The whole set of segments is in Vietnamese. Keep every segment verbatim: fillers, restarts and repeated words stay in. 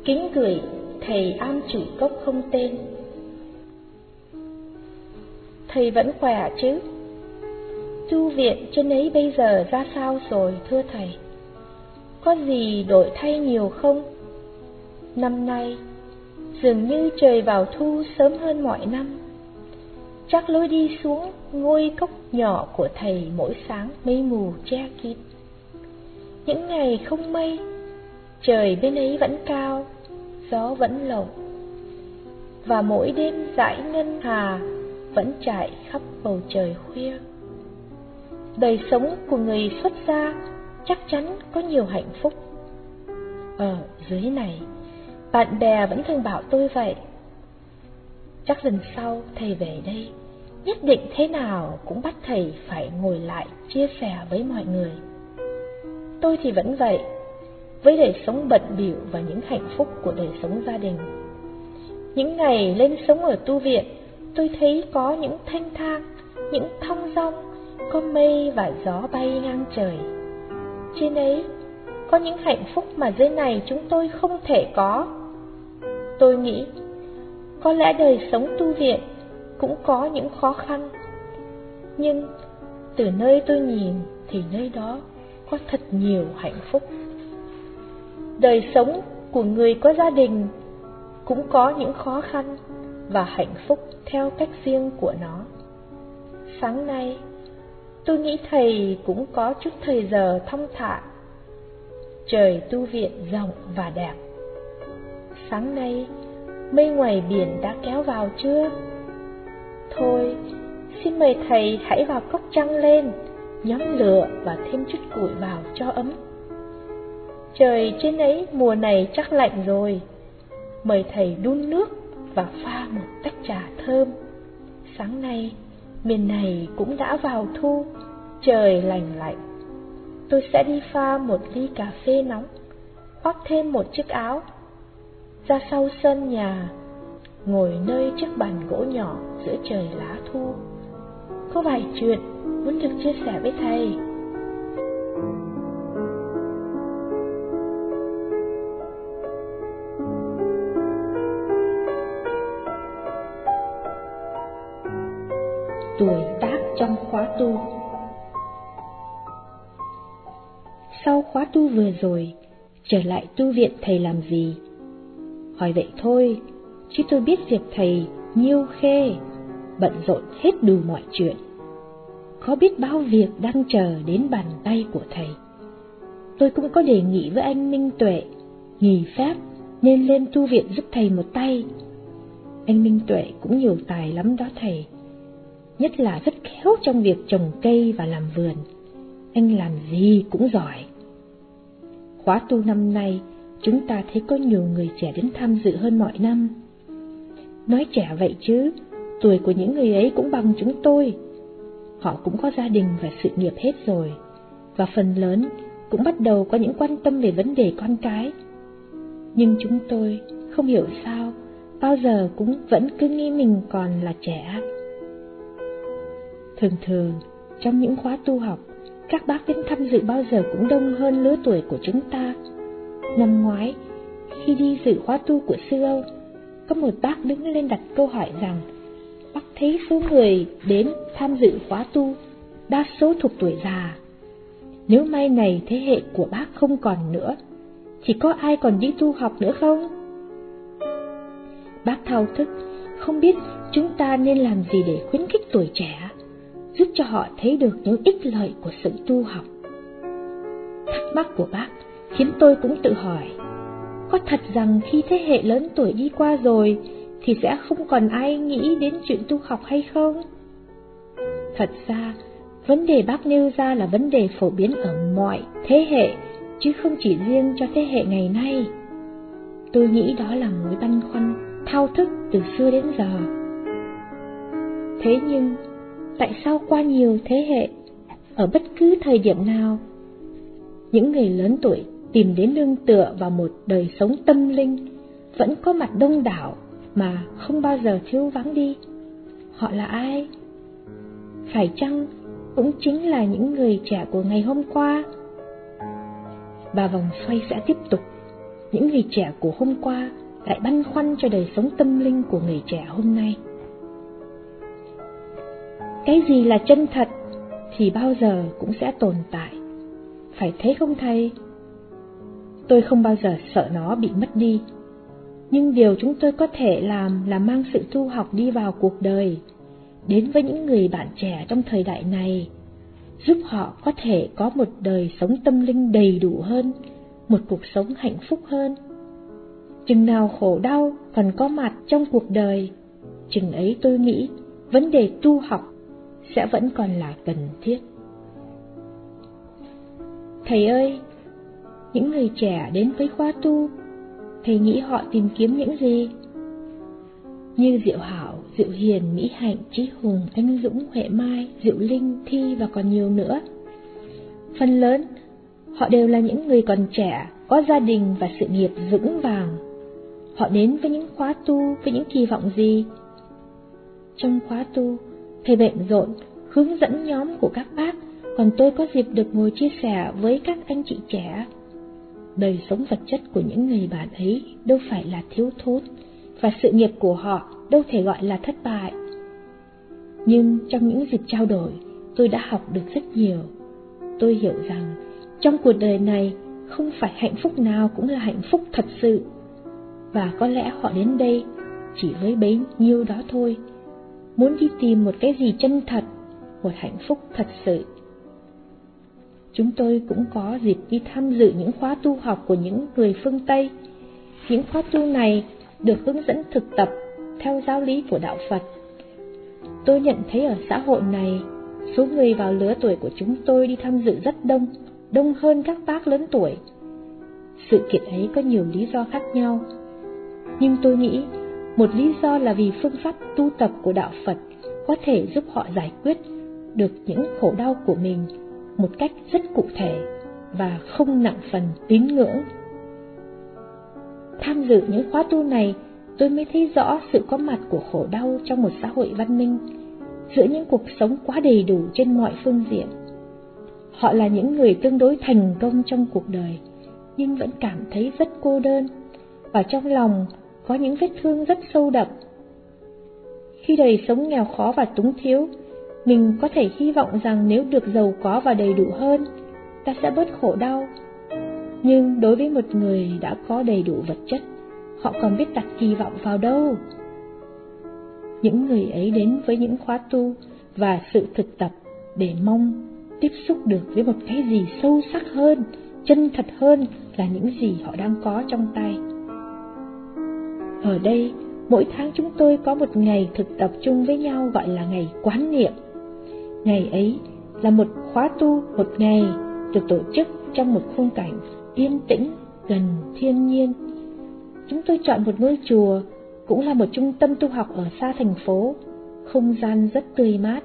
Kính gửi thầy am chủ cốc không tên. Thầy vẫn khỏe chứ? Tu viện trên ấy bây giờ ra sao rồi thưa thầy? Có gì đổi thay nhiều không? Năm nay dường như trời vào thu sớm hơn mọi năm. Chắc lối đi xuống ngôi cốc nhỏ của thầy mỗi sáng mây mù che kín. Những ngày không mây, trời bên ấy vẫn cao, gió vẫn lộng, và mỗi đêm dải ngân hà vẫn trải khắp bầu trời khuya. Đời sống của người xuất gia chắc chắn có nhiều hạnh phúc. Ở dưới này, bạn bè vẫn thường bảo tôi vậy. Chắc lần sau thầy về đây, nhất định thế nào cũng bắt thầy phải ngồi lại chia sẻ với mọi người. Tôi thì vẫn vậy, với đời sống bận bịu và những hạnh phúc của đời sống gia đình. Những ngày lên sống ở tu viện, tôi thấy có những thanh thang, những thong dong, có mây và gió bay ngang trời. Trên ấy có những hạnh phúc mà dưới này chúng tôi không thể có. Tôi nghĩ có lẽ đời sống tu viện cũng có những khó khăn, nhưng từ nơi tôi nhìn thì nơi đó có thật nhiều hạnh phúc. Đời sống của người có gia đình cũng có những khó khăn và hạnh phúc theo cách riêng của nó. Sáng nay tôi nghĩ thầy cũng có chút thời giờ thong thả. Trời tu viện rộng và đẹp. Sáng nay mây ngoài biển đã kéo vào chưa? Thôi, xin mời thầy hãy vào cốc trăng lên, nhóm lửa và thêm chút củi vào cho ấm. Trời trên ấy mùa này chắc lạnh rồi. Mời thầy đun nước và pha một tách trà thơm. Sáng nay miền này cũng đã vào thu, trời lành lạnh. Tôi sẽ đi pha một ly cà phê nóng, khoác thêm một chiếc áo, ra sau sân nhà, ngồi nơi chiếc bàn gỗ nhỏ giữa trời lá thu. Có vài chuyện muốn được chia sẻ với thầy. Tuổi tác trong khóa tu. Sau khóa tu vừa rồi, trở lại tu viện thầy làm gì? Hỏi vậy thôi, chứ tôi biết việc thầy nhiêu khê, bận rộn hết đủ mọi chuyện. Có biết bao việc đang chờ đến bàn tay của thầy. Tôi cũng có đề nghị với anh Minh Tuệ, nghỉ phép nên lên tu viện giúp thầy một tay. Anh Minh Tuệ cũng nhiều tài lắm đó thầy, nhất là rất khéo trong việc trồng cây và làm vườn. Anh làm gì cũng giỏi. Khóa tu năm nay, chúng ta thấy có nhiều người trẻ đến tham dự hơn mọi năm. Nói trẻ vậy chứ, tuổi của những người ấy cũng bằng chúng tôi. Họ cũng có gia đình và sự nghiệp hết rồi, và phần lớn cũng bắt đầu có những quan tâm về vấn đề con cái. Nhưng chúng tôi không hiểu sao, bao giờ cũng vẫn cứ nghĩ mình còn là trẻ. Thường thường, trong những khóa tu học, các bác đến tham dự bao giờ cũng đông hơn lứa tuổi của chúng ta. Năm ngoái, khi đi dự khóa tu của sư Âu, có một bác đứng lên đặt câu hỏi rằng bác thấy số người đến tham dự khóa tu đa số thuộc tuổi già. Nếu mai này thế hệ của bác không còn nữa, chỉ có ai còn đi tu học nữa không? Bác thao thức, không biết chúng ta nên làm gì để khuyến khích tuổi trẻ, giúp cho họ thấy được những ích lợi của sự tu học. Thắc mắc của bác khiến tôi cũng tự hỏi, có thật rằng khi thế hệ lớn tuổi đi qua rồi thì sẽ không còn ai nghĩ đến chuyện tu học hay không? Thật ra, vấn đề bác nêu ra là vấn đề phổ biến ở mọi thế hệ, chứ không chỉ riêng cho thế hệ ngày nay. Tôi nghĩ đó là mối băn khoăn thao thức từ xưa đến giờ. Thế nhưng, tại sao qua nhiều thế hệ, ở bất cứ thời điểm nào, những người lớn tuổi tìm đến nương tựa vào một đời sống tâm linh vẫn có mặt đông đảo mà không bao giờ thiếu vắng đi? Họ là ai? Phải chăng cũng chính là những người trẻ của ngày hôm qua? Và vòng xoay sẽ tiếp tục. những người trẻ của hôm qua lại băn khoăn cho đời sống tâm linh của người trẻ hôm nay. Cái gì là chân thật thì bao giờ cũng sẽ tồn tại, phải thế không thầy? Tôi không bao giờ sợ nó bị mất đi, nhưng điều chúng tôi có thể làm là mang sự tu học đi vào cuộc đời, đến với những người bạn trẻ trong thời đại này, giúp họ có thể có một đời sống tâm linh đầy đủ hơn, một cuộc sống hạnh phúc hơn. Chừng nào khổ đau còn có mặt trong cuộc đời, chừng ấy tôi nghĩ vấn đề tu học sẽ vẫn còn là cần thiết. Thầy ơi, những người trẻ đến với khóa tu, thầy nghĩ họ tìm kiếm những gì? Như Diệu Hảo, Diệu Hiền, Mỹ Hạnh, Trí Hùng, Anh Dũng, Huệ Mai, Diệu Linh, Thi và còn nhiều nữa. Phần lớn, họ đều là những người còn trẻ, có gia đình và sự nghiệp vững vàng. Họ đến với những khóa tu với những kỳ vọng gì? Trong khóa tu, thầy bận rộn hướng dẫn nhóm của các bác, còn tôi có dịp được ngồi chia sẻ với các anh chị trẻ. Đời sống vật chất của những người bạn ấy đâu phải là thiếu thốn, và sự nghiệp của họ đâu thể gọi là thất bại. Nhưng trong những dịp trao đổi, tôi đã học được rất nhiều. Tôi hiểu rằng trong cuộc đời này không phải hạnh phúc nào cũng là hạnh phúc thật sự, và có lẽ họ đến đây chỉ với bấy nhiêu đó thôi, muốn đi tìm một cái gì chân thật, một hạnh phúc thật sự. Chúng tôi cũng có dịp đi tham dự những khóa tu học của những người phương Tây. Những khóa tu này được hướng dẫn thực tập theo giáo lý của Đạo Phật. Tôi nhận thấy ở xã hội này, số người vào lứa tuổi của chúng tôi đi tham dự rất đông, đông hơn các bác lớn tuổi. Sự kiện ấy có nhiều lý do khác nhau, nhưng tôi nghĩ một lý do là vì phương pháp tu tập của Đạo Phật có thể giúp họ giải quyết được những khổ đau của mình một cách rất cụ thể và không nặng phần tín ngưỡng. Tham dự những khóa tu này, tôi mới thấy rõ sự có mặt của khổ đau trong một xã hội văn minh, giữa những cuộc sống quá đầy đủ trên mọi phương diện. Họ là những người tương đối thành công trong cuộc đời, nhưng vẫn cảm thấy rất cô đơn, và trong lòng có những vết thương rất sâu đậm. Khi đời sống nghèo khó và túng thiếu, mình có thể hy vọng rằng nếu được giàu có và đầy đủ hơn, ta sẽ bớt khổ đau. Nhưng đối với một người đã có đầy đủ vật chất, họ còn biết đặt kỳ vọng vào đâu? Những người ấy đến với những khóa tu và sự thực tập để mong tiếp xúc được với một cái gì sâu sắc hơn, chân thật hơn là những gì họ đang có trong tay. Ở đây, mỗi tháng chúng tôi có một ngày thực tập chung với nhau gọi là ngày quán niệm. Ngày ấy là một khóa tu một ngày được tổ chức trong một khung cảnh yên tĩnh, gần thiên nhiên. Chúng tôi chọn một ngôi chùa, cũng là một trung tâm tu học ở xa thành phố, không gian rất tươi mát.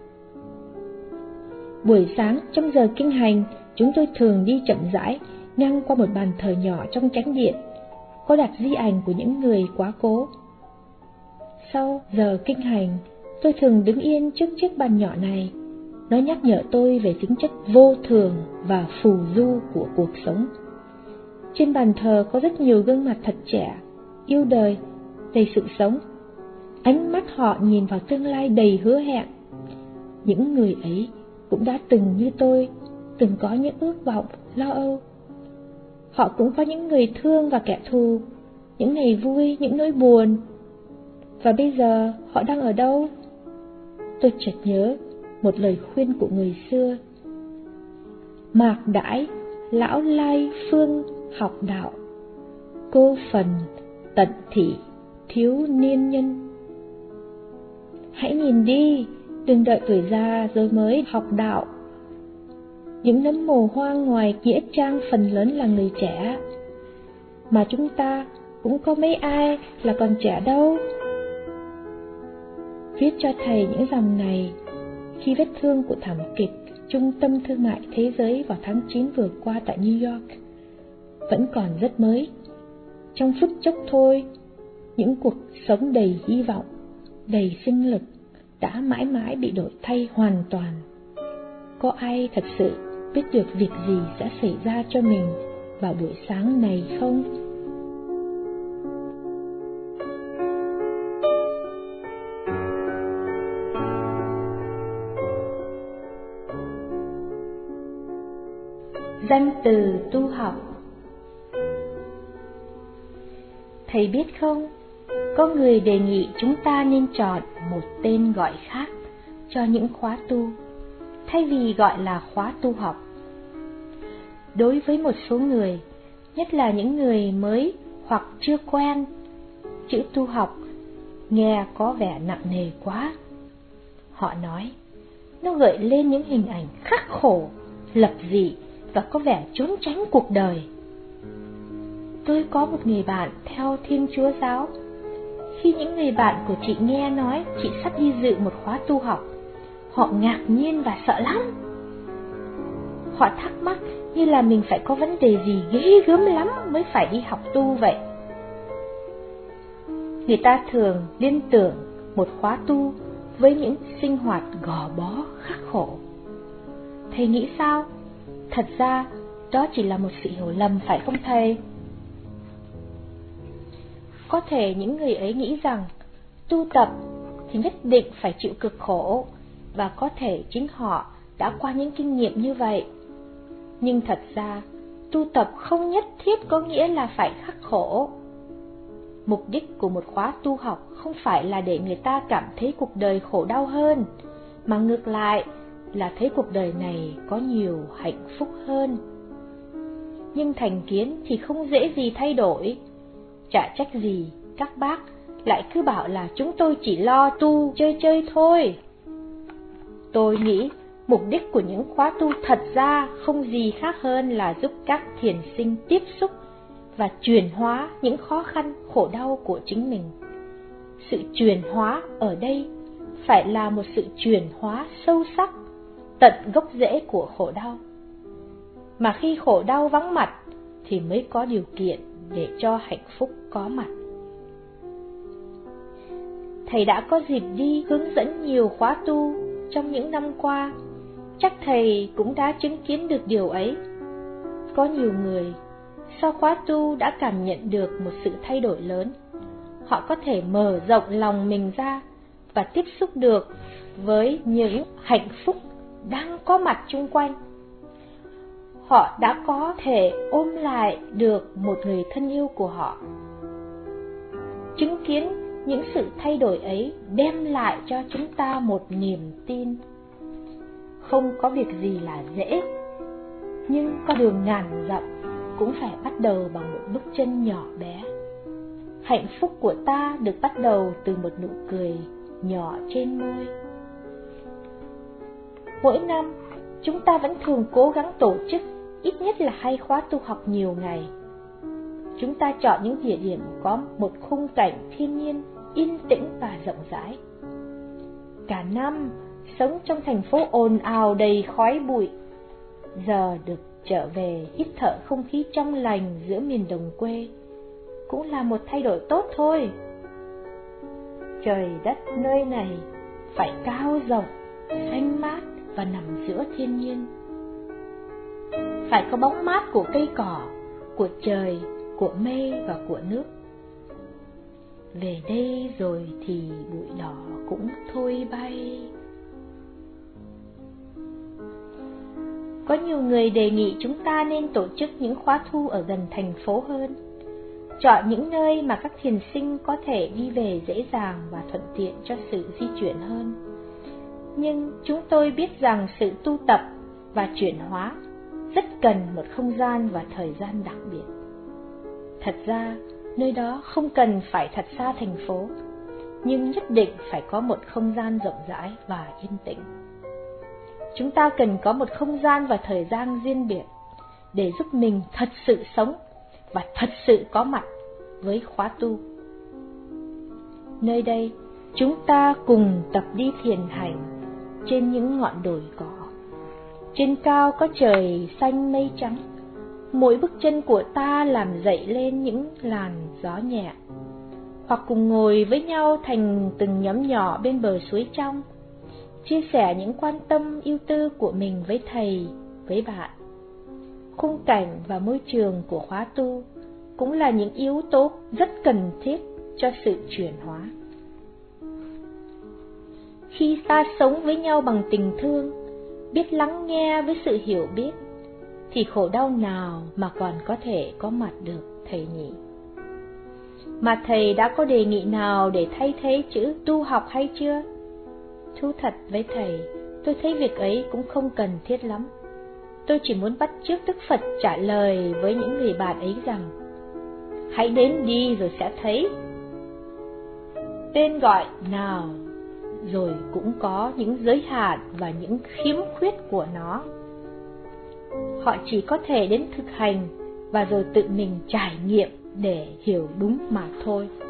Buổi sáng trong giờ kinh hành, chúng tôi thường đi chậm rãi ngang qua một bàn thờ nhỏ trong chánh điện, có đặt di ảnh của những người quá cố. Sau giờ kinh hành, tôi thường đứng yên trước chiếc bàn nhỏ này. Nó nhắc nhở tôi về tính chất vô thường và phù du của cuộc sống. Trên bàn thờ có rất nhiều gương mặt thật trẻ, yêu đời, đầy sự sống. Ánh mắt họ nhìn vào tương lai đầy hứa hẹn. Những người ấy cũng đã từng như tôi, từng có những ước vọng, lo âu. Họ cũng có những người thương và kẻ thù, những ngày vui, những nỗi buồn. Và bây giờ họ đang ở đâu? Tôi chợt nhớ một lời khuyên của người xưa: mạc đãi, lão lai phương học đạo, cô phần tận thị thiếu niên nhân. Hãy nhìn đi, đừng đợi tuổi già rồi mới học đạo. Những nấm mồ hoang ngoài nghĩa trang phần lớn là người trẻ, mà chúng ta cũng có mấy ai là còn trẻ đâu. Viết cho thầy những dòng này khi vết thương của thảm kịch Trung tâm Thương mại Thế giới vào tháng chín vừa qua tại New York vẫn còn rất mới. Trong phút chốc thôi, những cuộc sống đầy hy vọng, đầy sinh lực đã mãi mãi bị đổi thay hoàn toàn. Có ai thật sự biết được việc gì sẽ xảy ra cho mình vào buổi sáng này không? Danh từ tu học. Thầy biết không, có người đề nghị chúng ta nên chọn một tên gọi khác cho những khóa tu, thay vì gọi là khóa tu học. Đối với một số người, nhất là những người mới hoặc chưa quen, chữ tu học nghe có vẻ nặng nề quá. Họ nói, nó gợi lên những hình ảnh khắc khổ, lập dị và có vẻ trốn tránh cuộc đời. Tôi có một người bạn theo Thiên Chúa giáo. Khi những người bạn của chị nghe nói chị sắp đi dự một khóa tu học, họ ngạc nhiên và sợ lắm. Họ thắc mắc như là mình phải có vấn đề gì ghê gớm lắm mới phải đi học tu vậy. Người ta thường liên tưởng một khóa tu với những sinh hoạt gò bó khắc khổ. Thầy nghĩ sao? Thật ra đó chỉ là một sự hiểu lầm, phải không thầy? Có thể những người ấy nghĩ rằng tu tập thì nhất định phải chịu cực khổ, và có thể chính họ đã qua những kinh nghiệm như vậy. Nhưng thật ra, tu tập không nhất thiết có nghĩa là phải khắc khổ. Mục đích của một khóa tu học không phải là để người ta cảm thấy cuộc đời khổ đau hơn, mà ngược lại là thấy cuộc đời này có nhiều hạnh phúc hơn. Nhưng thành kiến thì không dễ gì thay đổi. Chả trách gì các bác lại cứ bảo là chúng tôi chỉ lo tu chơi chơi thôi. Tôi nghĩ mục đích của những khóa tu thật ra không gì khác hơn là giúp các thiền sinh tiếp xúc và chuyển hóa những khó khăn khổ đau của chính mình. Sự chuyển hóa ở đây phải là một sự chuyển hóa sâu sắc, tận gốc rễ của khổ đau. Mà khi khổ đau vắng mặt thì mới có điều kiện để cho hạnh phúc có mặt. Thầy đã có dịp đi hướng dẫn nhiều khóa tu trong những năm qua, chắc thầy cũng đã chứng kiến được điều ấy. Có nhiều người sau khóa tu đã cảm nhận được một sự thay đổi lớn. Họ có thể mở rộng lòng mình ra và tiếp xúc được với những hạnh phúc đang có mặt chung quanh. Họ đã có thể ôm lại được một người thân yêu của họ. Chứng kiến những sự thay đổi ấy đem lại cho chúng ta một niềm tin. Không có việc gì là dễ, nhưng con đường ngàn dặm cũng phải bắt đầu bằng một bước chân nhỏ bé. Hạnh phúc của ta được bắt đầu từ một nụ cười nhỏ trên môi. Mỗi năm, chúng ta vẫn thường cố gắng tổ chức ít nhất là hai khóa tu học nhiều ngày. Chúng ta chọn những địa điểm có một khung cảnh thiên nhiên yên tĩnh và rộng rãi. Cả năm, sống trong thành phố ồn ào đầy khói bụi, giờ được trở về hít thở không khí trong lành giữa miền đồng quê cũng là một thay đổi tốt thôi. Trời đất nơi này phải cao rộng, xanh mát và nằm giữa thiên nhiên. Phải có bóng mát của cây cỏ, của trời, của mây và của nước. Về đây rồi thì bụi đỏ cũng thôi bay. Có nhiều người đề nghị chúng ta nên tổ chức những khóa tu ở gần thành phố hơn. Chọn những nơi mà các thiền sinh có thể đi về dễ dàng và thuận tiện cho sự di chuyển hơn. Nhưng chúng tôi biết rằng sự tu tập và chuyển hóa rất cần một không gian và thời gian đặc biệt. Thật ra, nơi đó không cần phải thật xa thành phố, nhưng nhất định phải có một không gian rộng rãi và yên tĩnh. Chúng ta cần có một không gian và thời gian riêng biệt để giúp mình thật sự sống và thật sự có mặt với khóa tu. Nơi đây, chúng ta cùng tập đi thiền hành trên những ngọn đồi cỏ. Trên cao có trời xanh mây trắng, mỗi bước chân của ta làm dậy lên những làn gió nhẹ. Hoặc cùng ngồi với nhau thành từng nhóm nhỏ bên bờ suối trong, chia sẻ những quan tâm yêu tư của mình với thầy, với bạn. Khung cảnh và môi trường của khóa tu cũng là những yếu tố rất cần thiết cho sự chuyển hóa. Khi ta sống với nhau bằng tình thương, biết lắng nghe với sự hiểu biết, thì khổ đau nào mà còn có thể có mặt được thầy nhỉ? Mà thầy đã có đề nghị nào để thay thế chữ tu học hay chưa? Thú thật với thầy, tôi thấy việc ấy cũng không cần thiết lắm. Tôi chỉ muốn bắt chước Đức Phật trả lời với những người bạn ấy rằng: hãy đến đi rồi sẽ thấy. Tên gọi nào rồi cũng có những giới hạn và những khiếm khuyết của nó. Họ chỉ có thể đến thực hành và rồi tự mình trải nghiệm để hiểu đúng mà thôi.